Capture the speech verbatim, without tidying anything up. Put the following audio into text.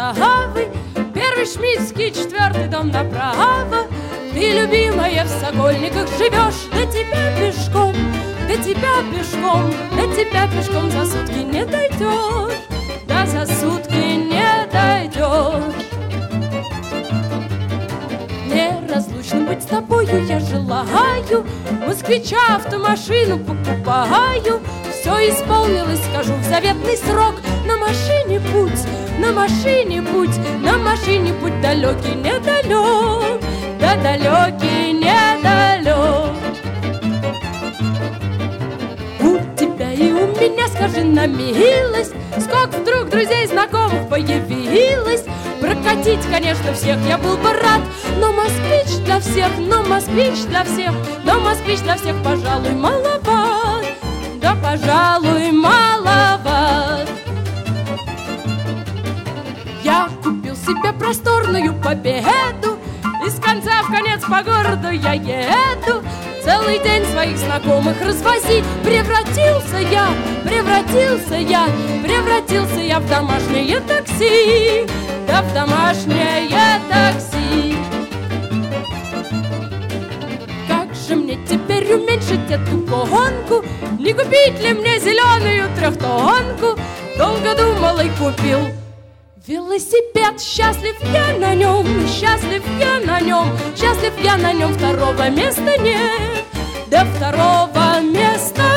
заставы, первый Шмидтский, четвертый дом направо. Ты, любимая, в Сокольниках живешь, до тебя пешком, до тебя пешком, до тебя пешком за сутки не дойдешь, да за сутки не дойдешь. Неразлучно быть с тобою я желаю, москвича автомашину покупаю. Все исполнилось, скажу, в заветный срок. На машине путь, на машине путь, на машине путь далекий, недалек, да далекий, недалек. У тебя и у меня, скажи на милость, сколько вдруг друзей знакомых появилось. Прокатить, конечно, всех я был бы рад, но москвич для всех, но москвич для всех, но москвич для всех, пожалуй, маловат, да, пожалуй, маловат. Я купил себе просторную победу, из конца в конец по городу я еду. Целый день своих знакомых развозить. Превратился я, превратился я, превратился я в домашнее такси, да в домашнее такси. Как же мне теперь уменьшить эту гонку? Не купить ли мне зеленую трехтонку? Долго думал и купил велосипед. Счастлив я на нем, счастлив я на нем, счастлив я на нем, второго места нет, да второго места